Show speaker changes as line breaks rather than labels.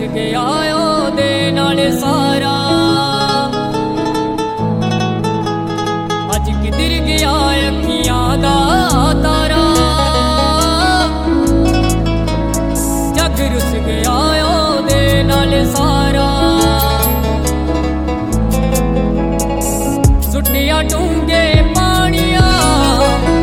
ਗਿਆ ਉਹਦੇ ਨਾਲ ਸਾਰਾ। ਅੱਜ ਕਿੱਧਰ ਗਿਆ ਅੱਖੀਆਂ ਦਾ